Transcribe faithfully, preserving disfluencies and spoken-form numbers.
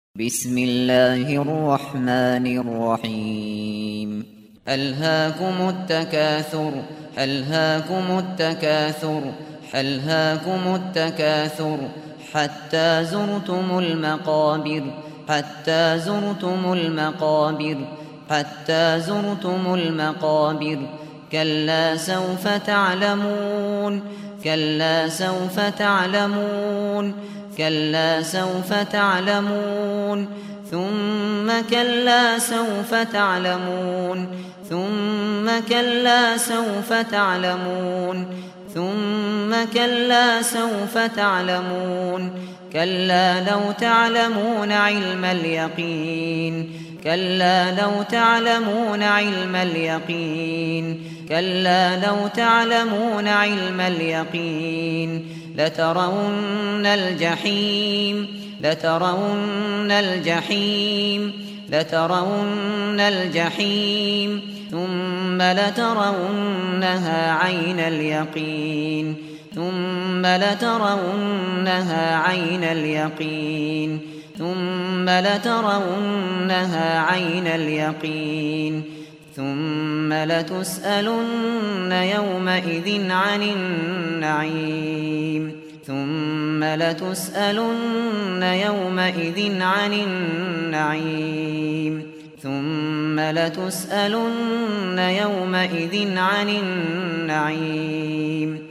بسم الله الرحمن الرحيم ألهاكم التكاثر ألهاكم التكاثر ألهاكم التكاثر حتى زرتم المقابر حتى زرتم المقابر حتى زرتم المقابر كلا سوف تعلمون كلا سوف تعلمون كلا سوف تعلمون ثم كلا سوف تعلمون ثم كلا سوف تعلمون ثم كلا سوف تعلمون كلا لو تعلمون علم اليقين كلا لو تعلمون علم اليقين كلا لو تعلمون علم اليقين لترون الجحيم لترون الجحيم لترون الجحيم ثم لترونها عين اليقين ثم لترونها عين اليقين ثم لترونها عين اليقين ثم لتسألن يومئذ عن النعيم ثم لتسألن يومئذ عن النعيم ثم لتسألن يومئذ عن النعيم